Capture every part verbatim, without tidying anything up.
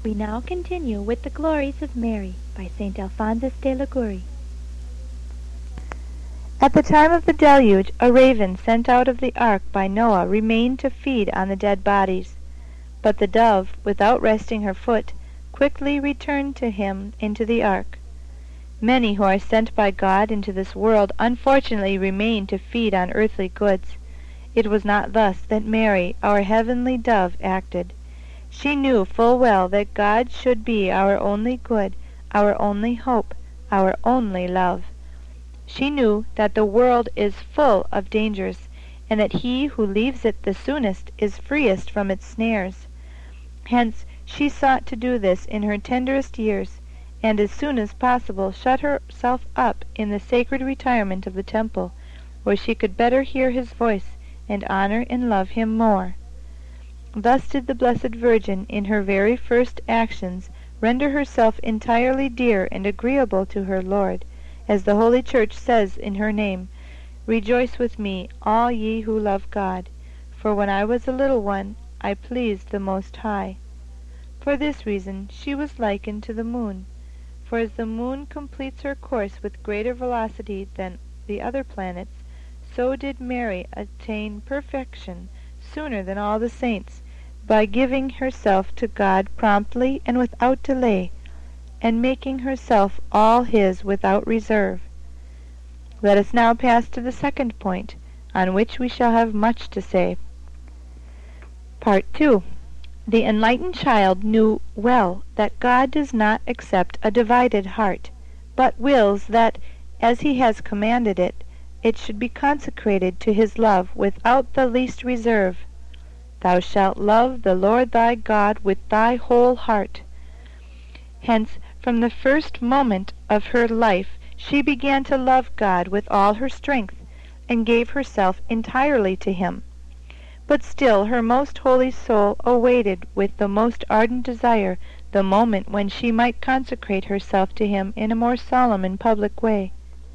We now continue with the Glories of Mary by Saint Alphonsus de Liguori. At the time of the deluge, a raven sent out of the ark by Noah remained to feed on the dead bodies. But the dove, without resting her foot, quickly returned to him into the ark. Many who are sent by God into this world unfortunately remain to feed on earthly goods. It was not thus that Mary, our heavenly dove, acted. She knew full well that God should be our only good, our only hope, our only love. She knew that the world is full of dangers, and that he who leaves it the soonest is freest from its snares. Hence she sought to do this in her tenderest years, and as soon as possible shut herself up in the sacred retirement of the temple, where she could better hear his voice and honor and love him more. Thus did the Blessed Virgin, in her very first actions, render herself entirely dear and agreeable to her Lord, as the Holy Church says in her name, "Rejoice with me, all ye who love God, for when I was a little one, I pleased the Most High." For this reason she was likened to the moon, for as the moon completes her course with greater velocity than the other planets, so did Mary attain perfection sooner than all the saints, by giving herself to God promptly and without delay, and making herself all his without reserve. Let us now pass to the second point, on which we shall have much to say. Part two. The enlightened child knew well that God does not accept a divided heart, but wills that, as he has commanded it, it should be consecrated to his love without the least reserve. Thou shalt love the Lord thy God with thy whole heart. Hence, from the first moment of her life, she began to love God with all her strength, and gave herself entirely to him. But still her most holy soul awaited with the most ardent desire the moment when she might consecrate herself to him in a more solemn and public way.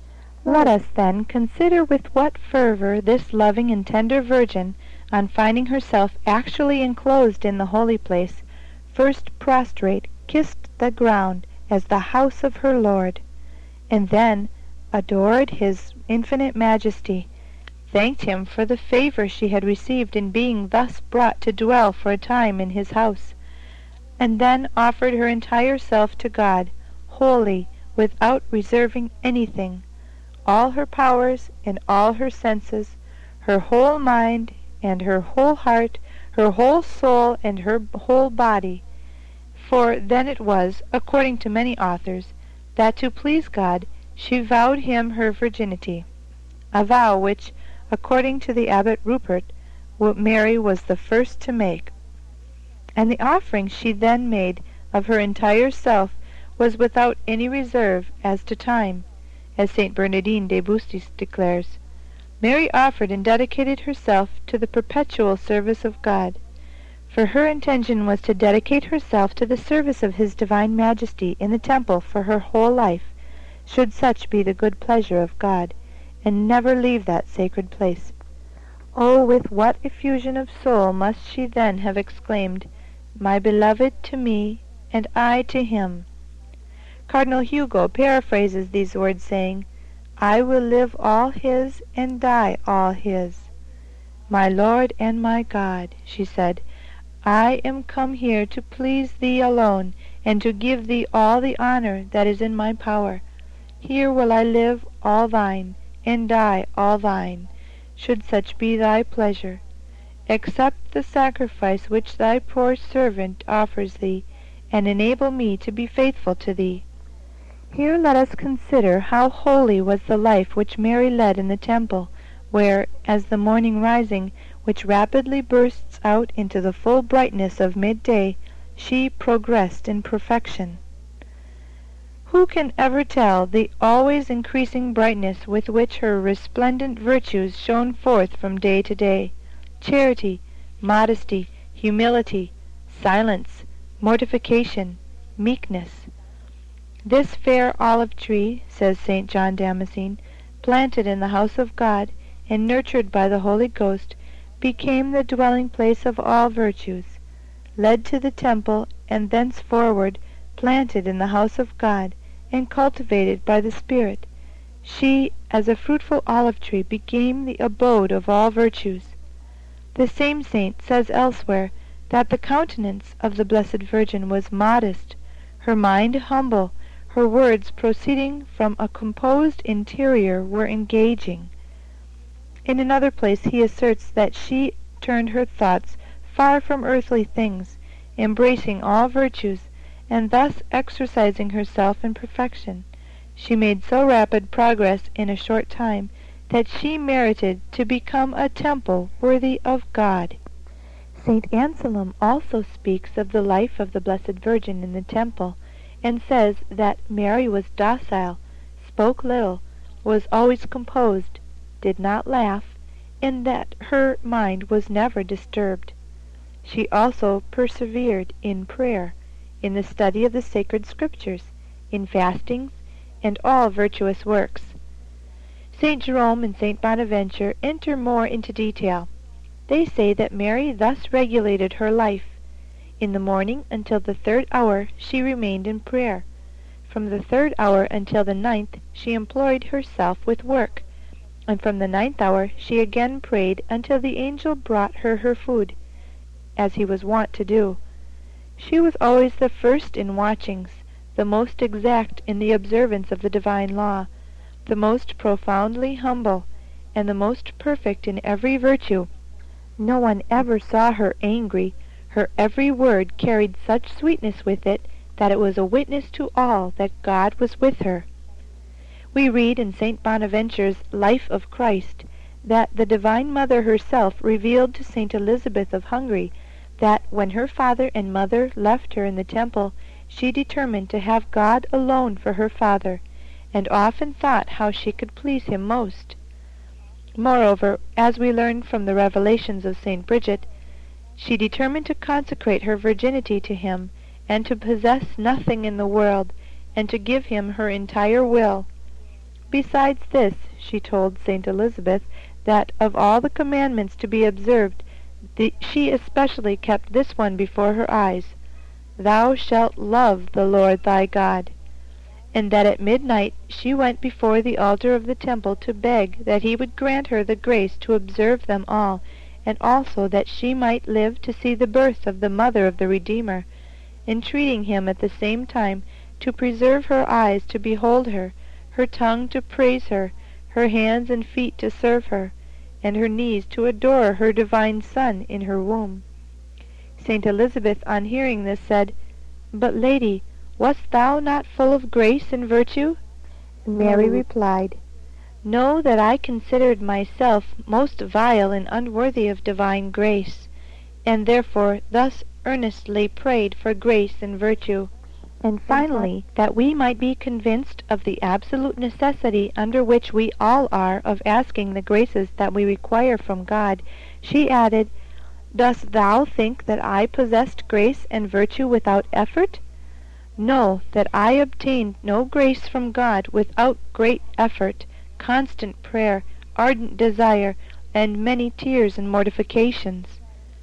Let us, then, consider with what fervor this loving and tender Virgin, on finding herself actually enclosed in the holy place, first prostrate, kissed the ground as the house of her Lord, and then adored his infinite majesty, thanked him for the favor she had received in being thus brought to dwell for a time in his house, and then offered her entire self to God, wholly, without reserving anything, all her powers and all her senses, her whole mind and her whole heart, her whole soul and her whole body. For then it was, according to many authors, that to please God she vowed him her virginity, a vow which, according to the Abbot Rupert, Mary was the first to make. And the offering she then made of her entire self was without any reserve as to time, as Saint Bernardine de Bustis declares. Mary offered and dedicated herself to the perpetual service of God, for her intention was to dedicate herself to the service of his divine majesty in the temple for her whole life, should such be the good pleasure of God, and never leave that sacred place. Oh, with what effusion of soul must she then have exclaimed, "My beloved to me, and I to him!" Cardinal Hugo paraphrases these words, saying, "I will live all his, and die all his." "My Lord and my God," she said, "I am come here to please thee alone, and to give thee all the honor that is in my power. Here will I live all thine, and die all thine, should such be thy pleasure. Accept the sacrifice which thy poor servant offers thee, and enable me to be faithful to thee." Here let us consider how holy was the life which Mary led in the temple, where, as the morning rising, which rapidly bursts out into the full brightness of midday, she progressed in perfection. Who can ever tell the always increasing brightness with which her resplendent virtues shone forth from day to day? Charity, modesty, humility, silence, mortification, meekness. "This fair olive tree," says Saint John Damascene, "planted in the house of God, and nurtured by the Holy Ghost, became the dwelling place of all virtues. led to the temple, and thenceforward planted in the house of God, and cultivated by the Spirit, she, as a fruitful olive tree, became the abode of all virtues. The same saint says elsewhere that the countenance of the Blessed Virgin was modest, her mind humble, her words proceeding from a composed interior were engaging. In another place he asserts that she turned her thoughts far from earthly things, embracing all virtues, and thus exercising herself in perfection. She made so rapid progress in a short time that she merited to become a temple worthy of God. Saint Anselm also speaks of the life of the Blessed Virgin in the temple, and says that Mary was docile, spoke little, was always composed, did not laugh, and that her mind was never disturbed. She also persevered in prayer, in the study of the sacred Scriptures, in fastings, and all virtuous works. Saint Jerome and Saint Bonaventure enter more into detail. They say that Mary thus regulated her life. In the morning until the third hour she remained in prayer. From the third hour until the ninth she employed herself with work, and from the ninth hour she again prayed until the angel brought her her food, as he was wont to do. She was always the first in watchings, the most exact in the observance of the divine law, the most profoundly humble, and the most perfect in every virtue. No one ever saw her angry. Her every word carried such sweetness with it that it was a witness to all that God was with her. We read in Saint Bonaventure's Life of Christ that the Divine Mother herself revealed to Saint Elizabeth of Hungary that when her father and mother left her in the temple, she determined to have God alone for her Father, and often thought how she could please him most. Moreover, as we learn from the revelations of Saint Bridget, she determined to consecrate her virginity to him, and to possess nothing in the world, and to give him her entire will. Besides this, she told Saint Elizabeth that of all the commandments to be observed, the, she especially kept this one before her eyes, "Thou shalt love the Lord thy God," and that at midnight she went before the altar of the temple to beg that he would grant her the grace to observe them all, and also that she might live to see the birth of the mother of the Redeemer, entreating him at the same time to preserve her eyes to behold her, her tongue to praise her, her hands and feet to serve her, and her knees to adore her divine Son in her womb. Saint Elizabeth, on hearing this, said, "But, Lady, wast thou not full of grace and virtue?" Mary replied, "Know that I considered myself most vile and unworthy of divine grace, and therefore thus earnestly prayed for grace and virtue." And finally, that we might be convinced of the absolute necessity under which we all are of asking the graces that we require from God, she added, "Dost thou think that I possessed grace and virtue without effort? Know that I obtained no grace from God without great effort, constant prayer, ardent desire, and many tears and mortifications."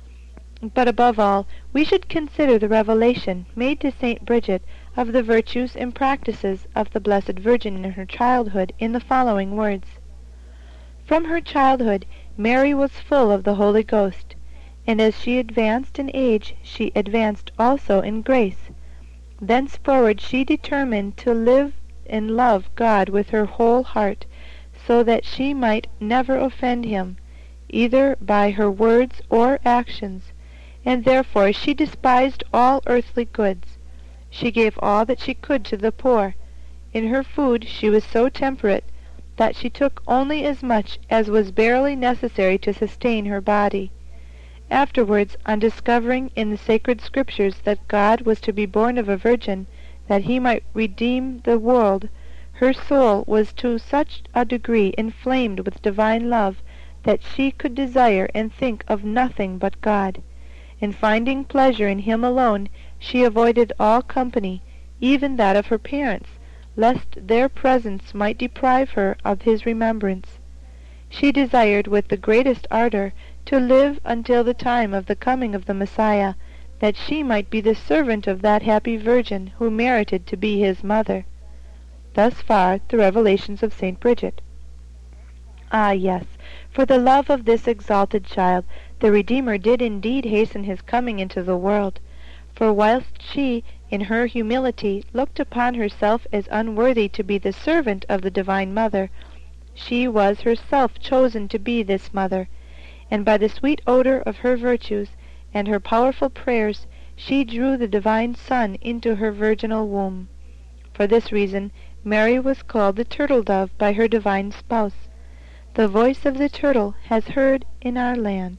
But above all, we should consider the revelation made to Saint Bridget of the virtues and practices of the Blessed Virgin in her childhood in the following words. From her childhood Mary was full of the Holy Ghost, and as she advanced in age she advanced also in grace. Thenceforward she determined to live and love God with her whole heart, so that she might never offend him, either by her words or actions, and therefore she despised all earthly goods. She gave all that she could to the poor. In her food she was so temperate that she took only as much as was barely necessary to sustain her body. Afterwards, on discovering in the sacred Scriptures that God was to be born of a virgin, that he might redeem the world, her soul was to such a degree inflamed with divine love that she could desire and think of nothing but God. And finding pleasure in him alone, she avoided all company, even that of her parents, lest their presence might deprive her of his remembrance. She desired with the greatest ardor to live until the time of the coming of the Messiah, that she might be the servant of that happy Virgin who merited to be his mother. Thus far the revelations of Saint Bridget. Ah, yes, for the love of this exalted child, the Redeemer did indeed hasten his coming into the world. For whilst she, in her humility, looked upon herself as unworthy to be the servant of the Divine Mother, she was herself chosen to be this mother, and by the sweet odor of her virtues and her powerful prayers she drew the Divine Son into her virginal womb. For this reason Mary was called the turtle dove by her divine spouse. The voice of the turtle has heard in our land.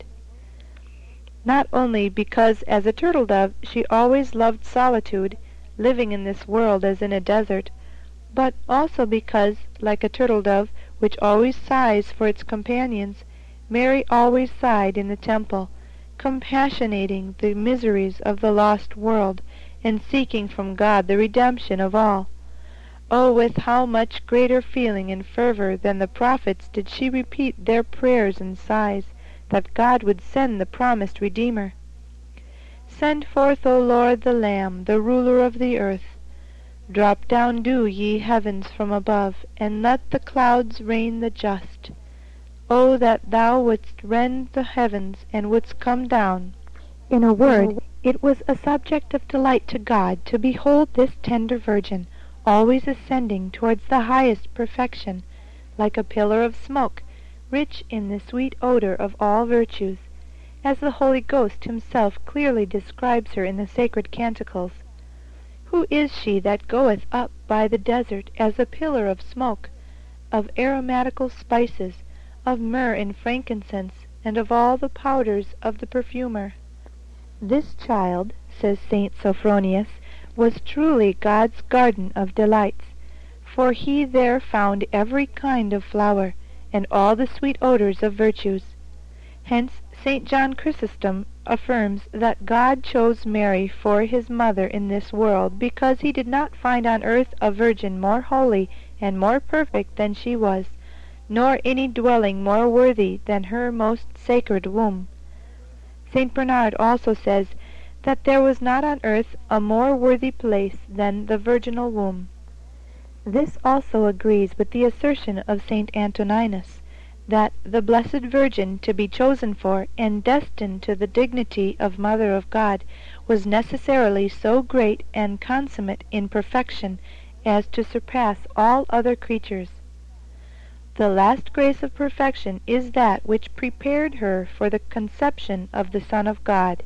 Not only because as a turtle dove she always loved solitude, living in this world as in a desert, but also because, like a turtle dove which always sighs for its companions, Mary always sighed in the temple, compassionating the miseries of the lost world, and seeking from God the redemption of all. Oh, with how much greater feeling and fervor than the prophets did she repeat their prayers and sighs, that God would send the promised Redeemer. Send forth, O Lord, the Lamb, the ruler of the earth. Drop down dew, ye heavens, from above, and let the clouds rain the just. O that thou wouldst rend the heavens, and wouldst come down. In a word, it was a subject of delight to God to behold this tender Virgin, always ascending towards the highest perfection, like a pillar of smoke, rich in the sweet odor of all virtues, as the Holy Ghost himself clearly describes her in the sacred canticles. Who is she that goeth up by the desert as a pillar of smoke, of aromatical spices, of myrrh and frankincense, and of all the powders of the perfumer? This child, says Saint Sophronius, was truly God's garden of delights, for he there found every kind of flower, and all the sweet odors of virtues. Hence Saint John Chrysostom affirms that God chose Mary for his mother in this world, because he did not find on earth a virgin more holy and more perfect than she was, nor any dwelling more worthy than her most sacred womb. Saint Bernard also says that there was not on earth a more worthy place than the virginal womb. This also agrees with the assertion of Saint Antoninus, that the Blessed Virgin to be chosen for and destined to the dignity of Mother of God was necessarily so great and consummate in perfection as to surpass all other creatures. The last grace of perfection is that which prepared her for the conception of the Son of God.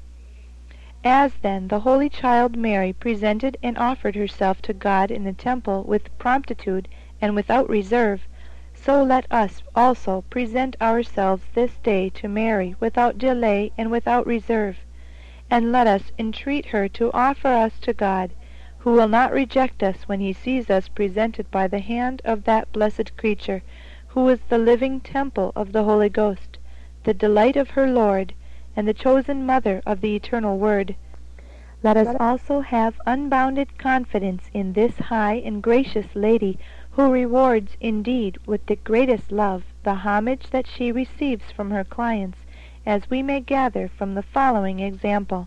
As, then, the Holy Child Mary presented and offered herself to God in the temple with promptitude and without reserve, so let us also present ourselves this day to Mary without delay and without reserve, and let us entreat her to offer us to God, who will not reject us when he sees us presented by the hand of that blessed creature, who is the living temple of the Holy Ghost, the delight of her Lord, and the chosen mother of the eternal Word. Let us also have unbounded confidence in this high and gracious Lady, who rewards indeed with the greatest love the homage that she receives from her clients, as we may gather from the following example.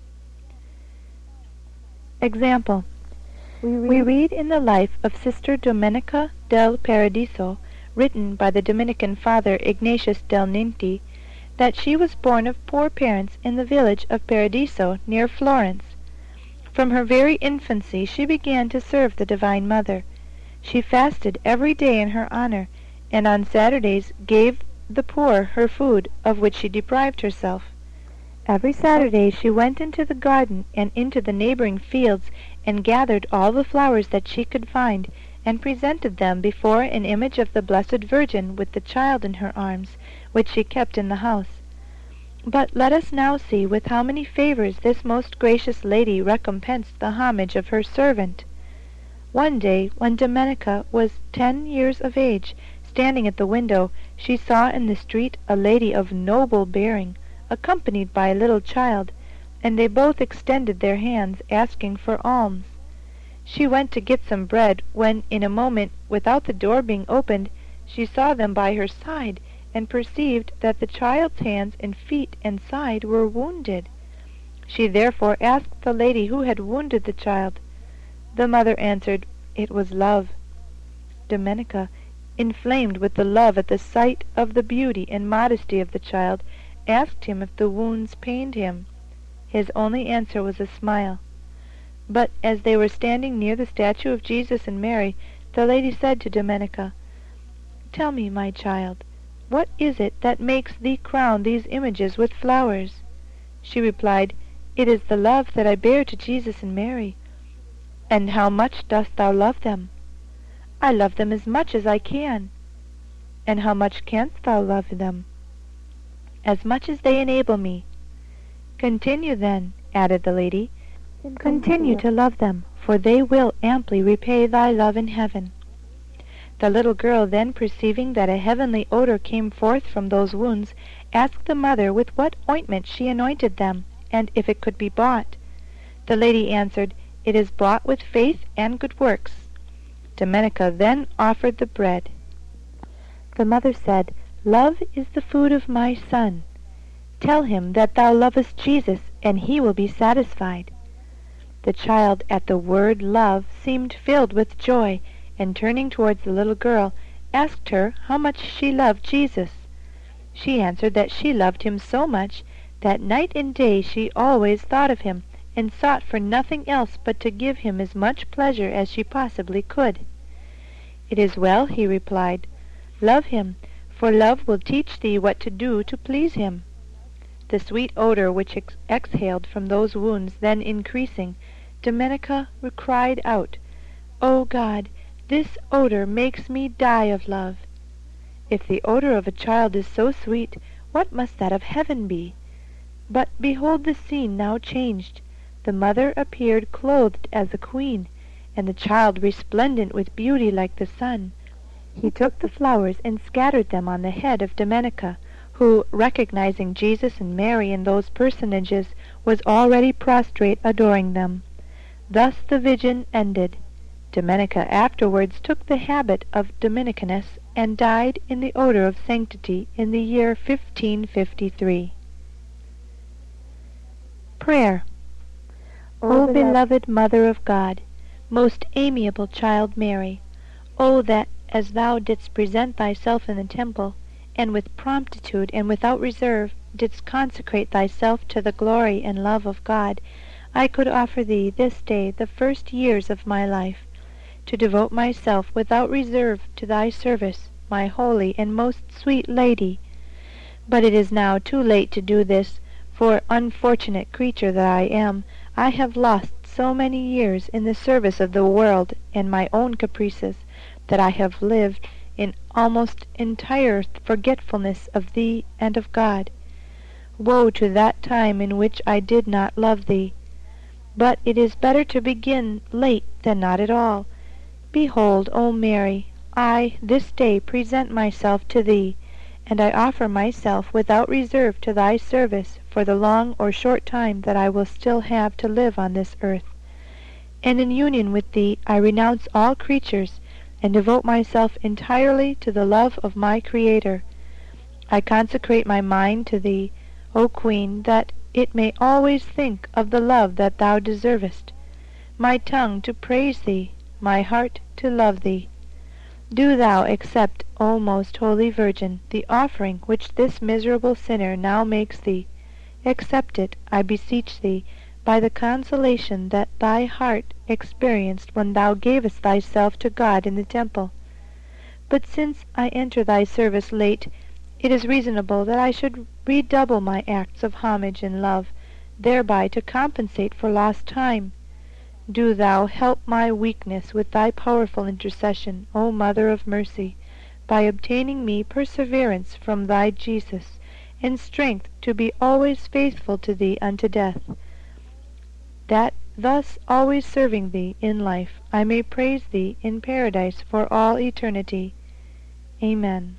Example. We read, we read in the life of Sister Domenica del Paradiso, written by the Dominican Father Ignatius del Ninti, that she was born of poor parents in the village of Paradiso near Florence. From her very infancy she began to serve the Divine Mother. She fasted every day in her honor, and on Saturdays gave the poor her food, of which she deprived herself. Every Saturday she went into the garden and into the neighboring fields, and gathered all the flowers that she could find, and presented them before an image of the Blessed Virgin with the child in her arms, which she kept in the house. But let us now see with how many favors this most gracious lady recompensed the homage of her servant. One day, when Domenica was ten years of age, standing at the window, she saw in the street a lady of noble bearing, accompanied by a little child, and they both extended their hands, asking for alms. She went to get some bread, when in a moment, without the door being opened, she saw them by her side, and perceived that the child's hands and feet and side were wounded. She therefore asked the lady who had wounded the child. The mother answered, "It was love." Domenica, inflamed with the love at the sight of the beauty and modesty of the child, asked him if the wounds pained him. His only answer was a smile. But as they were standing near the statue of Jesus and Mary, the lady said to Domenica, "Tell me, my child, what is it that makes thee crown these images with flowers?" She replied, "It is the love that I bear to Jesus and Mary." "And how much dost thou love them?" "I love them as much as I can." "And how much canst thou love them?" "As much as they enable me." "Continue then," added the lady, "continue to love them, for they will amply repay thy love in heaven." The little girl then, perceiving that a heavenly odor came forth from those wounds, asked the mother with what ointment she anointed them, and if it could be bought. The lady answered, "It is bought with faith and good works." Domenica then offered the bread. The mother said, "Love is the food of my son. Tell him that thou lovest Jesus, and he will be satisfied." The child at the word love seemed filled with joy, and turning towards the little girl, asked her how much she loved Jesus. She answered that she loved him so much that night and day she always thought of him, and sought for nothing else but to give him as much pleasure as she possibly could. "It is well," he replied. "Love him, for love will teach thee what to do to please him." The sweet odor which ex exhaled from those wounds then increasing, Domenica cried out, "O God, this odor makes me die of love." If the odor of a child is so sweet, what must that of heaven be? But behold the scene now changed. The mother appeared clothed as a queen, and the child resplendent with beauty like the sun. He took the flowers and scattered them on the head of Domenica, who, recognizing Jesus and Mary in those personages, was already prostrate adoring them. Thus the vision ended. Domenica afterwards took the habit of Dominicaness, and died in the odor of sanctity in the year fifteen fifty-three. Prayer. O beloved Mother of God, most amiable child Mary, O that, as thou didst present thyself in the temple, and with promptitude and without reserve didst consecrate thyself to the glory and love of God, I could offer thee this day the first years of my life, to devote myself without reserve to thy service, my holy and most sweet Lady. But it is now too late to do this, for, unfortunate creature that I am, I have lost so many years in the service of the world and my own caprices, that I have lived in almost entire forgetfulness of thee and of God. Woe to that time in which I did not love thee! But it is better to begin late than not at all. Behold, O Mary, I this day present myself to thee, and I offer myself without reserve to thy service for the long or short time that I will still have to live on this earth. And in union with thee I renounce all creatures, and devote myself entirely to the love of my Creator. I consecrate my mind to thee, O Queen, that it may always think of the love that thou deservest, my tongue to praise thee, my heart to love thee. Do thou accept, O most holy Virgin, the offering which this miserable sinner now makes thee. Accept it, I beseech thee, by the consolation that thy heart experienced when thou gavest thyself to God in the temple. But since I enter thy service late, it is reasonable that I should redouble my acts of homage and love, thereby to compensate for lost time. Do thou help my weakness with thy powerful intercession, O Mother of Mercy, by obtaining me perseverance from thy Jesus, and strength to be always faithful to thee unto death, that thus always serving thee in life I may praise thee in paradise for all eternity. Amen.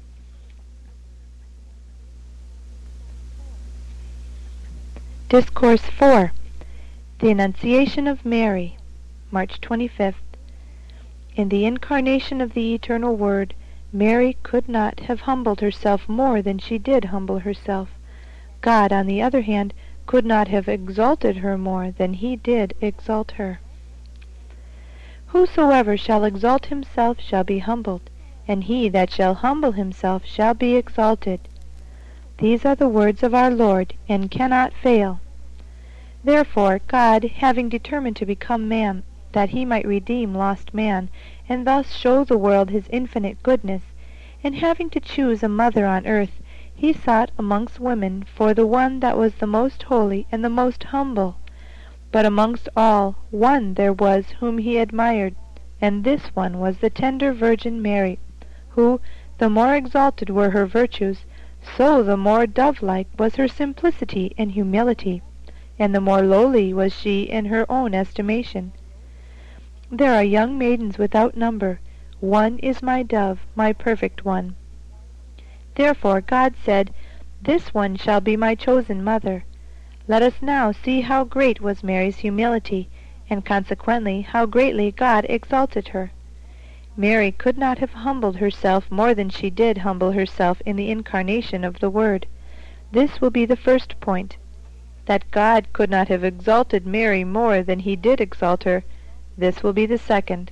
Discourse four. The Annunciation of Mary, March twenty-fifth. In the incarnation of the Eternal Word, Mary could not have humbled herself more than she did humble herself. God, on the other hand, could not have exalted her more than he did exalt her. Whosoever shall exalt himself shall be humbled, and he that shall humble himself shall be exalted. These are the words of our Lord, and cannot fail. Therefore God, having determined to become man, that he might redeem lost man, and thus show the world his infinite goodness, and having to choose a mother on earth, he sought amongst women for the one that was the most holy and the most humble. But amongst all, one there was whom he admired, and this one was the tender Virgin Mary, who, the more exalted were her virtues, so the more dove-like was her simplicity and humility, and the more lowly was she in her own estimation. There are young maidens without number. One is my dove, my perfect one. Therefore God said, This one shall be my chosen mother. Let us now see how great was Mary's humility, and consequently how greatly God exalted her. Mary could not have humbled herself more than she did humble herself in the incarnation of the Word. This will be the first point. That God could not have exalted Mary more than he did exalt her, this will be the second.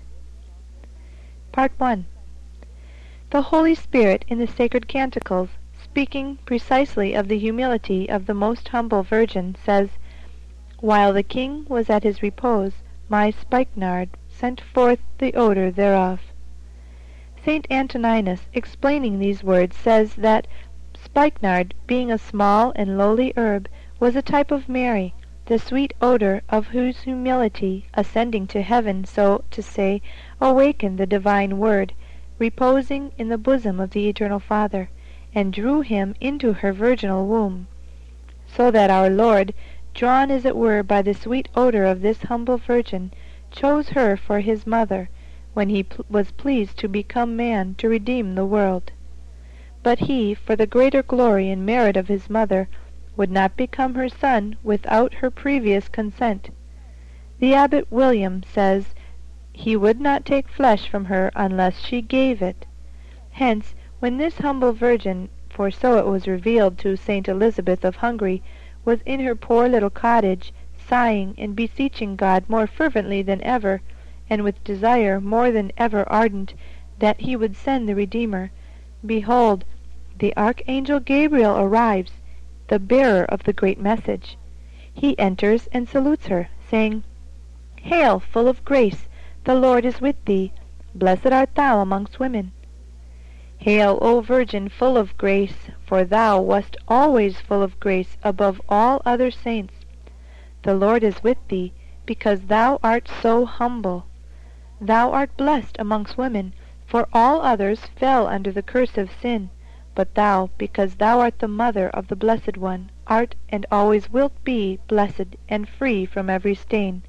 Part one. The Holy Spirit in the sacred canticles, speaking precisely of the humility of the most humble Virgin, says, While the king was at his repose, my spikenard sent forth the odor thereof. Saint Antoninus, explaining these words, says that spikenard, being a small and lowly herb, was a type of Mary, the sweet odor of whose humility, ascending to heaven, so to say, awakened the divine Word, reposing in the bosom of the Eternal Father, and drew him into her virginal womb, so that our Lord, drawn as it were by the sweet odor of this humble Virgin, chose her for his mother, when he pl- was pleased to become man to redeem the world. But he, for the greater glory and merit of his mother, would not become her son without her previous consent. The Abbot William says, he would not take flesh from her unless she gave it. Hence, when this humble Virgin, for so it was revealed to Saint Elizabeth of Hungary, was in her poor little cottage, sighing and beseeching God more fervently than ever, and with desire more than ever ardent, that he would send the Redeemer, behold, the Archangel Gabriel arrives, the bearer of the great message. He enters and salutes her, saying, Hail, full of grace, the Lord is with thee. Blessed art thou amongst women. Hail, O Virgin, full of grace, for thou wast always full of grace above all other saints. The Lord is with thee, because thou art so humble. Thou art blessed amongst women, for all others fell under the curse of sin. But thou, because thou art the mother of the Blessed One, art and always wilt be blessed and free from every stain.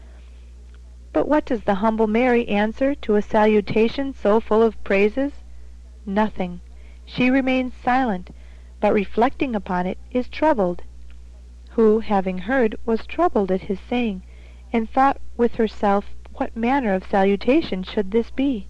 But what does the humble Mary answer to a salutation so full of praises? Nothing. She remains silent, but reflecting upon it, is troubled. Who, having heard, was troubled at his saying, and thought with herself, what manner of salutation should this be?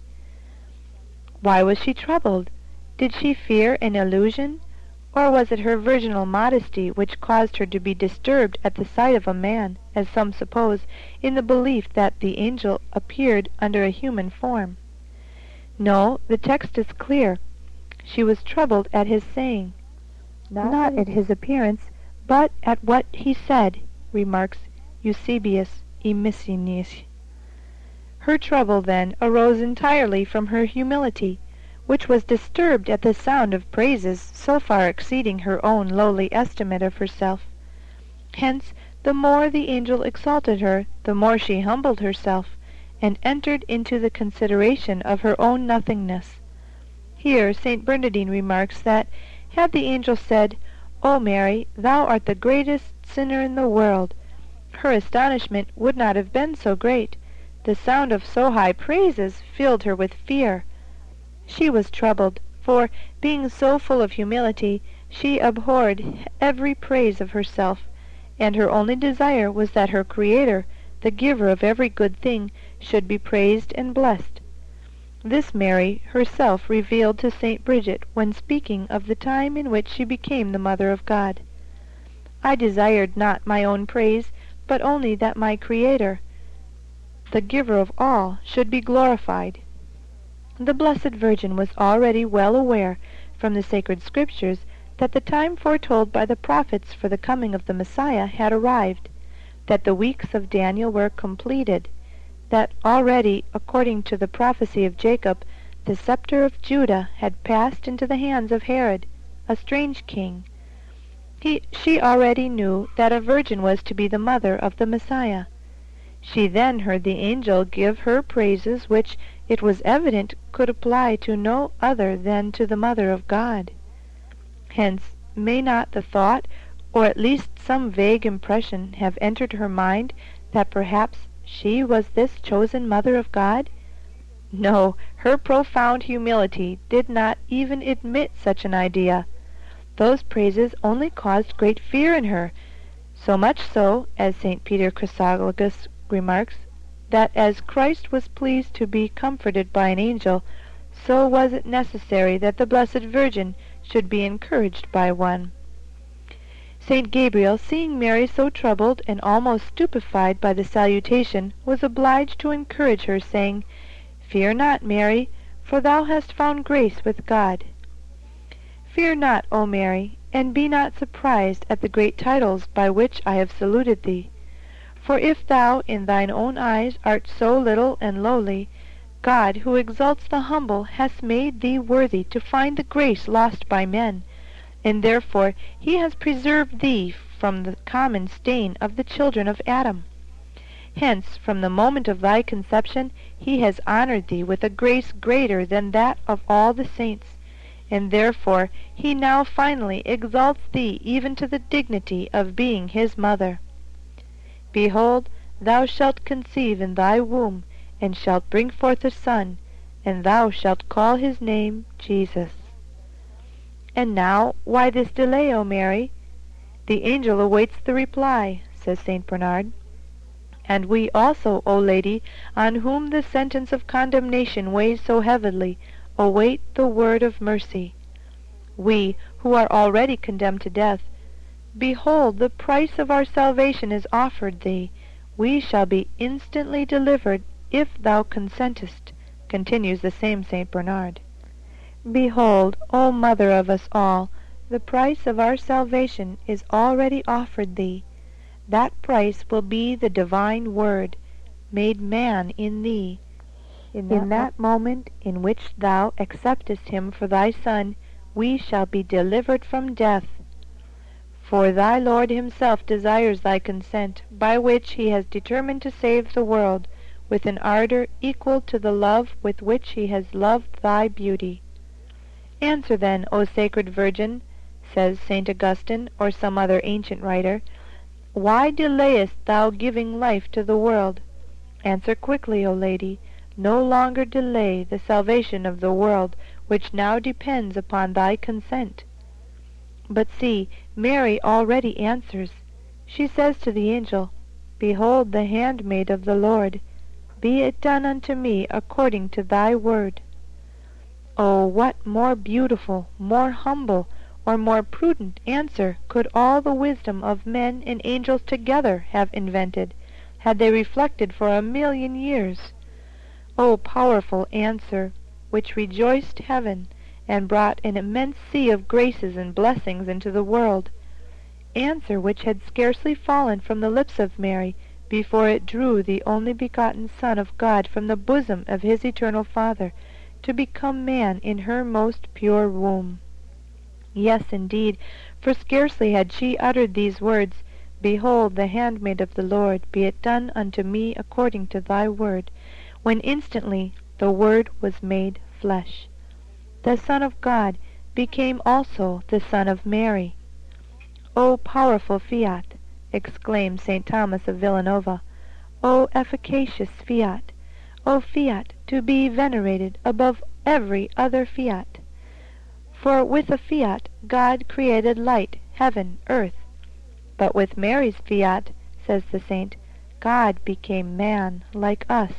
Why was she troubled? Did she fear an illusion, or was it her virginal modesty which caused her to be disturbed at the sight of a man, as some suppose, in the belief that the angel appeared under a human form? No, the text is clear. She was troubled at his saying, not, not at his appearance, but at what he said, remarks Eusebius Emicenius. Her trouble, then, arose entirely from her humility, which was disturbed at the sound of praises so far exceeding her own lowly estimate of herself. Hence, the more the angel exalted her, the more she humbled herself, and entered into the consideration of her own nothingness. Here Saint Bernardine remarks that, had the angel said, O Mary, thou art the greatest sinner in the world, her astonishment would not have been so great. The sound of so high praises filled her with fear. She was troubled, for, being so full of humility, she abhorred every praise of herself, and her only desire was that her Creator, the giver of every good thing, should be praised and blessed. This Mary herself revealed to Saint Bridget when speaking of the time in which she became the Mother of God. I desired not my own praise, but only that my Creator, the giver of all, should be glorified." The Blessed Virgin was already well aware, from the sacred Scriptures, that the time foretold by the prophets for the coming of the Messiah had arrived, that the weeks of Daniel were completed, that already, according to the prophecy of Jacob, the scepter of Judah had passed into the hands of Herod, a strange king. He, she already knew that a virgin was to be the mother of the Messiah. She then heard the angel give her praises which it was evident could apply to no other than to the Mother of God. Hence, may not the thought, or at least some vague impression, have entered her mind that perhaps she was this chosen Mother of God? No, her profound humility did not even admit such an idea. Those praises only caused great fear in her, so much so, as Saint Peter Chrysologus remarks, that as Christ was pleased to be comforted by an angel, so was it necessary that the Blessed Virgin should be encouraged by one. Saint Gabriel, seeing Mary so troubled and almost stupefied by the salutation, was obliged to encourage her, saying, "Fear not, Mary, for thou hast found grace with God." Fear not, O Mary, and be not surprised at the great titles by which I have saluted thee. For if thou in thine own eyes art so little and lowly, God, who exalts the humble, has made thee worthy to find the grace lost by men, and therefore he has preserved thee from the common stain of the children of Adam. Hence, from the moment of thy conception, he has honored thee with a grace greater than that of all the saints, and therefore he now finally exalts thee even to the dignity of being his mother. Behold, thou shalt conceive in thy womb, and shalt bring forth a son, and thou shalt call his name Jesus. And now, why this delay, O Mary? The angel awaits the reply, says Saint Bernard. And we also, O Lady, on whom the sentence of condemnation weighs so heavily, await the word of mercy. We, who are already condemned to death, behold, the price of our salvation is offered thee. We shall be instantly delivered if thou consentest, continues the same Saint Bernard. Behold, O Mother of us all, the price of our salvation is already offered thee. That price will be the divine Word, made man in thee. In that, in that moment in which thou acceptest him for thy Son, we shall be delivered from death. For thy Lord himself desires thy consent, by which he has determined to save the world, with an ardor equal to the love with which he has loved thy beauty. Answer then, O Sacred Virgin, says Saint Augustine, or some other ancient writer, why delayest thou giving life to the world? Answer quickly, O Lady, no longer delay the salvation of the world, which now depends upon thy consent. But see, Mary already answers. She says to the angel, Behold the handmaid of the Lord, be it done unto me according to thy word. Oh, what more beautiful, more humble, or more prudent answer could all the wisdom of men and angels together have invented, had they reflected for a million years? O powerful answer, which rejoiced heaven, and brought an immense sea of graces and blessings into the world! Answer which had scarcely fallen from the lips of Mary before it drew the only begotten Son of God from the bosom of his eternal Father, to become man in her most pure womb. Yes, indeed, for scarcely had she uttered these words, Behold the handmaid of the Lord, be it done unto me according to thy word, when instantly the Word was made flesh. The Son of God became also the Son of Mary. O powerful fiat, exclaimed Saint Thomas of Villanova, O efficacious fiat, O fiat to be venerated above every other fiat! For with a fiat God created light, heaven, earth. But with Mary's fiat, says the saint, God became man like us.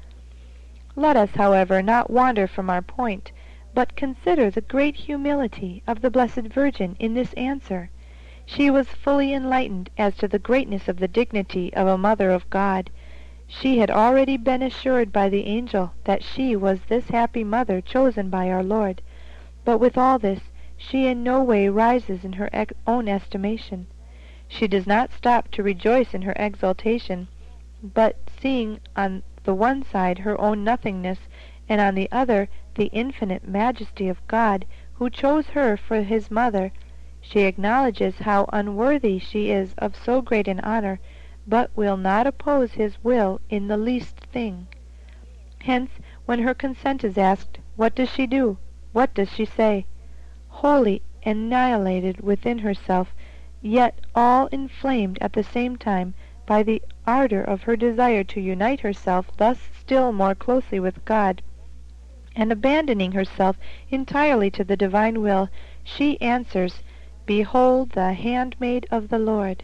Let us, however, not wander from our point, but consider the great humility of the Blessed Virgin in this answer. She was fully enlightened as to the greatness of the dignity of a mother of God. She had already been assured by the angel that she was this happy mother chosen by our Lord. But with all this, she in no way rises in her own estimation. She does not stop to rejoice in her exaltation, but seeing on the one side her own nothingness, and on the other the infinite majesty of God, who chose her for his mother, she acknowledges how unworthy she is of so great an honor, but will not oppose his will in the least thing. Hence, when her consent is asked, what does she do? What does she say? Wholly annihilated within herself, yet all inflamed at the same time by the ardor of her desire to unite herself thus still more closely with God, and abandoning herself entirely to the divine will, she answers, Behold the handmaid of the Lord.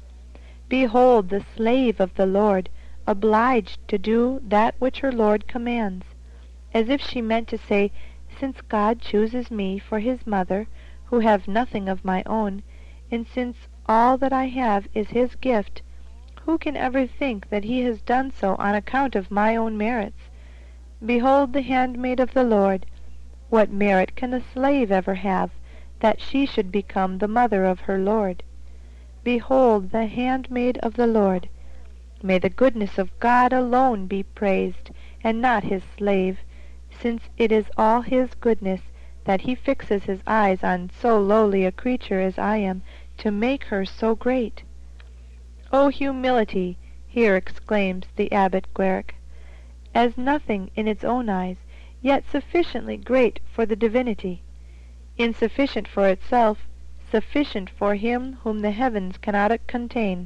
Behold the slave of the Lord, obliged to do that which her Lord commands, as if she meant to say, since God chooses me for his mother, who have nothing of my own, and since all that I have is his gift, who can ever think that he has done so on account of my own merits? Behold the handmaid of the Lord. What merit can a slave ever have, that she should become the mother of her Lord? Behold the handmaid of the Lord. May the goodness of God alone be praised, and not his slave, since it is all his goodness that he fixes his eyes on so lowly a creature as I am, to make her so great. O humility, here exclaims the Abbot Guerric, as nothing in its own eyes, yet sufficiently great for the divinity, insufficient for itself, sufficient for him whom the heavens cannot contain.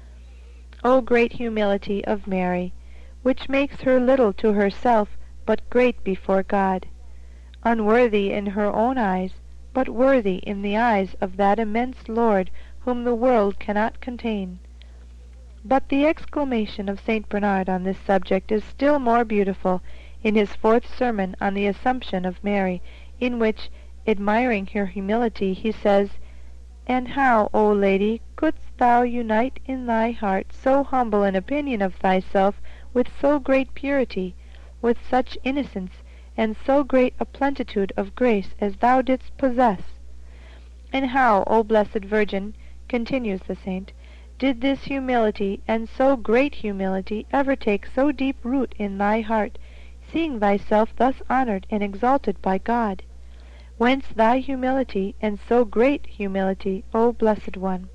O great humility of Mary, which makes her little to herself, but great before God, unworthy in her own eyes, but worthy in the eyes of that immense Lord whom the world cannot contain. But the exclamation of Saint Bernard on this subject is still more beautiful in his fourth sermon on the Assumption of Mary, in which, admiring her humility, he says, And how, O Lady, couldst thou unite in thy heart so humble an opinion of thyself with so great purity, with such innocence, and so great a plenitude of grace as thou didst possess? And how, O Blessed Virgin, continues the saint, did this humility, and so great humility, ever take so deep root in thy heart, seeing thyself thus honored and exalted by God? Whence thy humility, and so great humility, O Blessed One?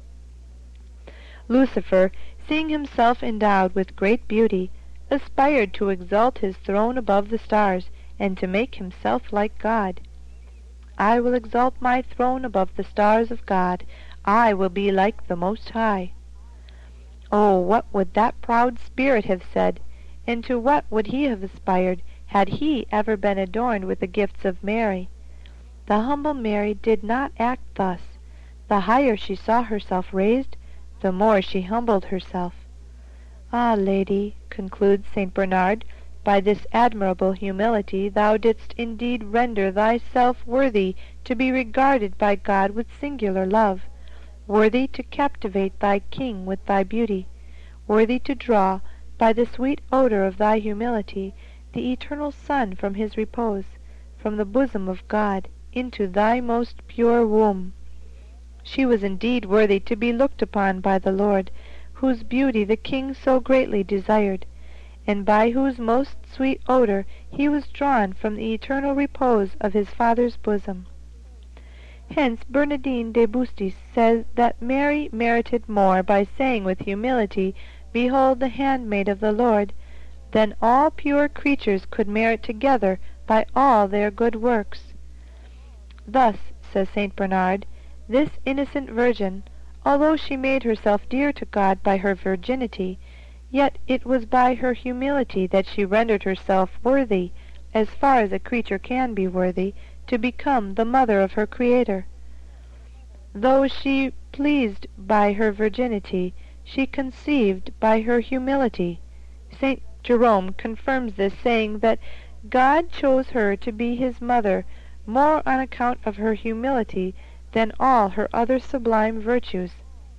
Lucifer, seeing himself endowed with great beauty, aspired to exalt his throne above the stars, and to make himself like God. I will exalt my throne above the stars of God. I will be like the Most High. Oh, what would that proud spirit have said, and to what would he have aspired, had he ever been adorned with the gifts of Mary? The humble Mary did not act thus. The higher she saw herself raised, the more she humbled herself. Ah, Lady, concludes Saint Bernard, by this admirable humility thou didst indeed render thyself worthy to be regarded by God with singular love, worthy to captivate thy King with thy beauty, worthy to draw, by the sweet odor of thy humility, the eternal Son from his repose, from the bosom of God, into thy most pure womb. She was indeed worthy to be looked upon by the Lord, whose beauty the King so greatly desired, and by whose most sweet odor he was drawn from the eternal repose of his Father's bosom. Hence Bernardine de Bustis says that Mary merited more by saying with humility, Behold the handmaid of the Lord, than all pure creatures could merit together by all their good works. Thus, says Saint Bernard, this innocent virgin, although she made herself dear to God by her virginity, yet it was by her humility that she rendered herself worthy, as far as a creature can be worthy, to become the mother of her Creator. Though she pleased by her virginity, she conceived by her humility. Saint Jerome confirms this, saying that God chose her to be his mother more on account of her humility than all her other sublime virtues.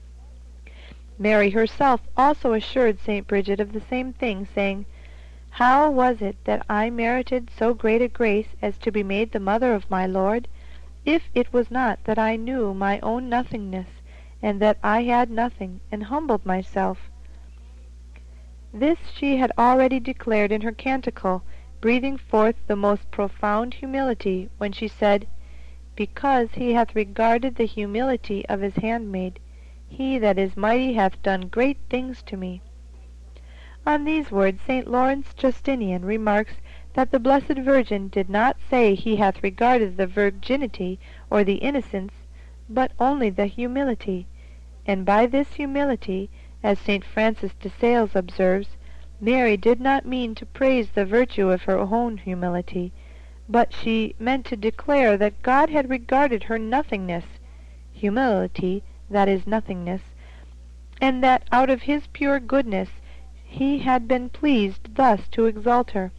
Mary herself also assured Saint Bridget of the same thing, saying, "How was it that I merited so great a grace as to be made the mother of my Lord, if it was not that I knew my own nothingness, and that I had nothing, and humbled myself?" This she had already declared in her canticle, breathing forth the most profound humility, when she said, "Because he hath regarded the humility of his handmaid, he that is mighty hath done great things to me." On these words Saint Lawrence Justinian remarks that the Blessed Virgin did not say he hath regarded the virginity or the innocence, but only the humility, and by this humility, as Saint Francis de Sales observes, Mary did not mean to praise the virtue of her own humility, but she meant to declare that God had regarded her nothingness, humility, that is nothingness, and that out of his pure goodness he had been pleased thus to exalt her.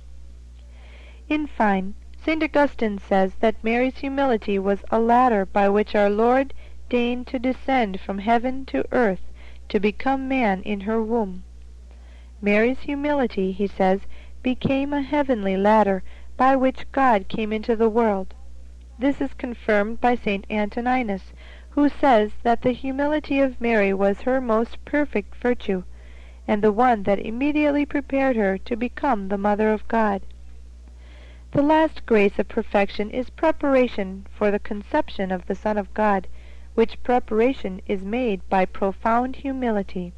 In fine, Saint Augustine says that Mary's humility was a ladder by which our Lord deigned to descend from heaven to earth to become man in her womb. Mary's humility, he says, became a heavenly ladder by which God came into the world. This is confirmed by Saint Antoninus, who says that the humility of Mary was her most perfect virtue, and the one that immediately prepared her to become the Mother of God. The last grace of perfection is preparation for the conception of the Son of God, which preparation is made by profound humility.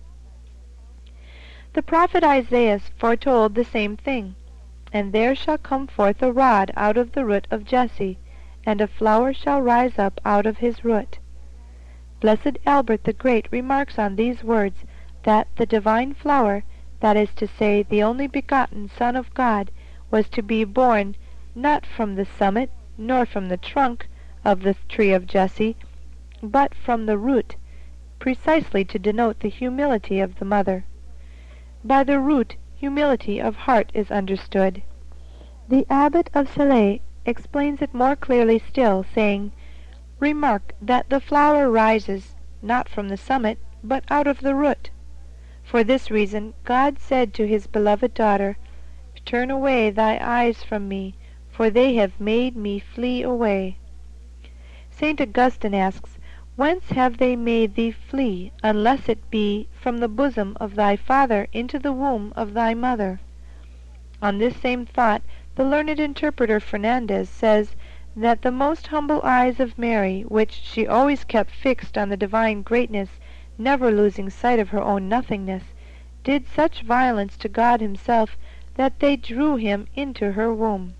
The prophet Isaiah foretold the same thing, "And there shall come forth a rod out of the root of Jesse, and a flower shall rise up out of his root." Blessed Albert the Great remarks on these words that the divine flower, that is to say, the only begotten Son of God, was to be born not from the summit, nor from the trunk of the tree of Jesse, but from the root, precisely to denote the humility of the mother. By the root, humility of heart is understood. The Abbot of Salé explains it more clearly still, saying, "Remark that the flower rises not from the summit, but out of the root. For this reason God said to his beloved daughter, 'Turn away thy eyes from me, for they have made me flee away.'" Saint Augustine asks, "Whence have they made thee flee, unless it be from the bosom of thy father into the womb of thy mother?" On this same thought, the learned interpreter Fernandez says that the most humble eyes of Mary, which she always kept fixed on the divine greatness, never losing sight of her own nothingness, did such violence to God himself that they drew him into her womb.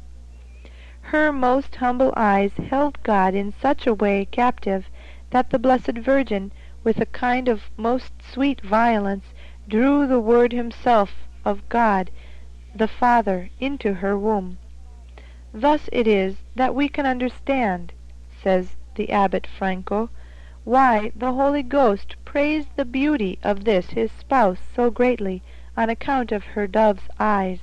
Her most humble eyes held God in such a way captive that the Blessed Virgin, with a kind of most sweet violence, drew the Word himself of God, the Father, into her womb. Thus it is that we can understand, says the Abbot Franco, why the Holy Ghost praised the beauty of this his spouse so greatly on account of her dove's eyes.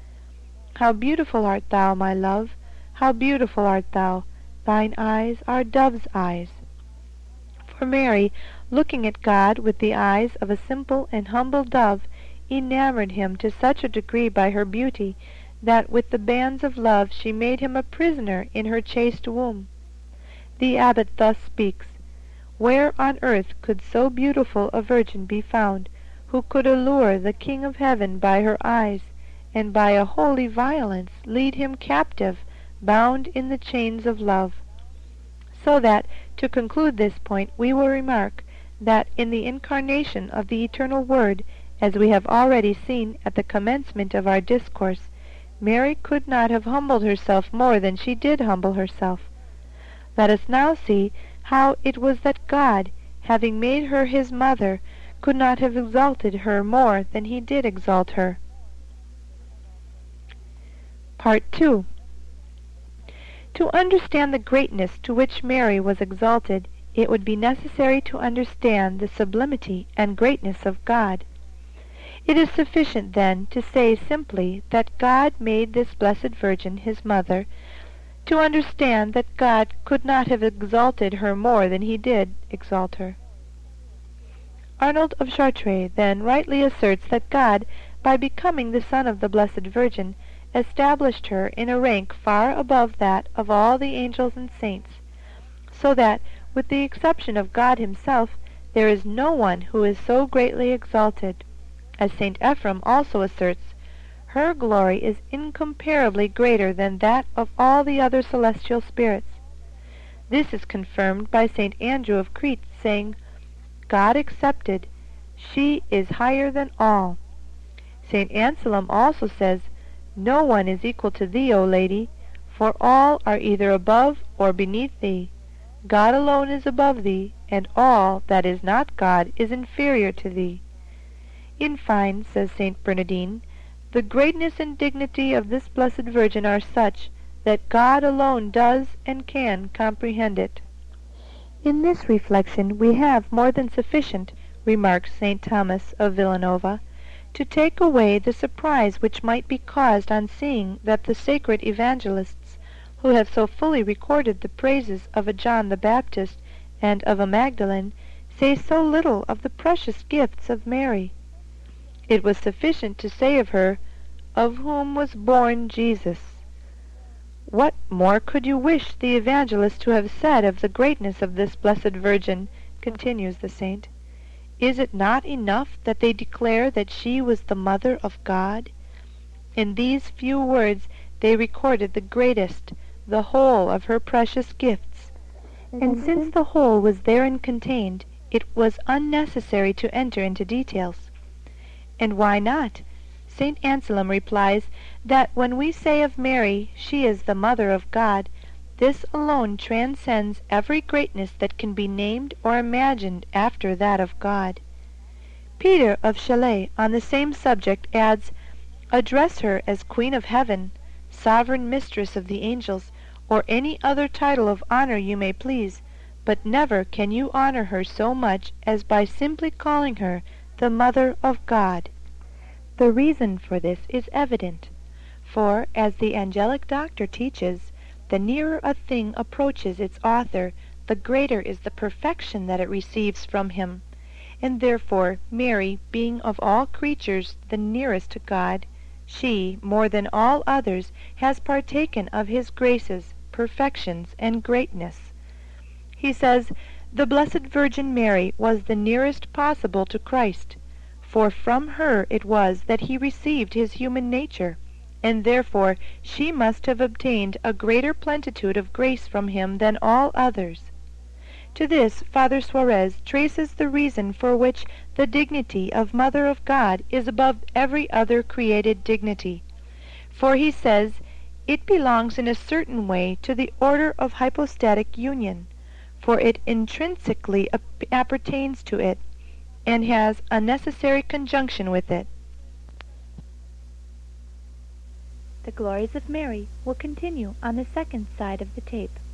"How beautiful art thou, my love! How beautiful art thou! Thine eyes are dove's eyes." For Mary, looking at God with the eyes of a simple and humble dove, enamored him to such a degree by her beauty that with the bands of love she made him a prisoner in her chaste womb. The abbot thus speaks, "Where on earth could so beautiful a virgin be found, who could allure the King of Heaven by her eyes, and by a holy violence lead him captive, bound in the chains of love?" So that, to conclude this point, we will remark that in the incarnation of the Eternal Word, as we have already seen at the commencement of our discourse, Mary could not have humbled herself more than she did humble herself. Let us now see how it was that God, having made her his mother, could not have exalted her more than he did exalt her. Part two. To understand the greatness to which Mary was exalted, it would be necessary to understand the sublimity and greatness of God. It is sufficient, then, to say simply that God made this Blessed Virgin his mother, to understand that God could not have exalted her more than he did exalt her. Arnold of Chartres then rightly asserts that God, by becoming the Son of the Blessed Virgin, established her in a rank far above that of all the angels and saints, so that, with the exception of God himself, there is no one who is so greatly exalted. As Saint Ephrem also asserts, her glory is incomparably greater than that of all the other celestial spirits. This is confirmed by Saint Andrew of Crete, saying, God accepted, she is higher than all. Saint Anselm also says, no one is equal to thee, O Lady, for all are either above or beneath thee. God alone is above thee, and all that is not God is inferior to thee. In fine, says Saint Bernardine, the greatness and dignity of this Blessed Virgin are such that God alone does and can comprehend it. In this reflection we have more than sufficient, remarks Saint Thomas of Villanova, to take away the surprise which might be caused on seeing that the sacred evangelists, who have so fully recorded the praises of a John the Baptist and of a Magdalene, say so little of the precious gifts of Mary. It was sufficient to say of her, of whom was born Jesus. What more could you wish the evangelist to have said of the greatness of this Blessed Virgin? Continues the saint. Is it not enough that they declare that she was the Mother of God? In these few words they recorded the greatest, the whole of her precious gifts. And since the whole was therein contained, it was unnecessary to enter into details. And why not? Saint Anselm replies that when we say of Mary, she is the Mother of God, this alone transcends every greatness that can be named or imagined after that of God. Peter of Chalais on the same subject adds, address her as Queen of Heaven, Sovereign Mistress of the Angels, or any other title of honor you may please, but never can you honor her so much as by simply calling her the Mother of God. The reason for this is evident, for, as the angelic doctor teaches, the nearer a thing approaches its author, the greater is the perfection that it receives from him, and therefore Mary, being of all creatures the nearest to God, she, more than all others, has partaken of his graces, perfections, and greatness. He says, the Blessed Virgin Mary was the nearest possible to Christ, for from her it was that he received his human nature, and therefore she must have obtained a greater plenitude of grace from him than all others. To this Father Suarez traces the reason for which the dignity of Mother of God is above every other created dignity. For he says, it belongs in a certain way to the order of hypostatic union, for it intrinsically appertains to it, and has a necessary conjunction with it. The Glories of Mary will continue on the second side of the tape.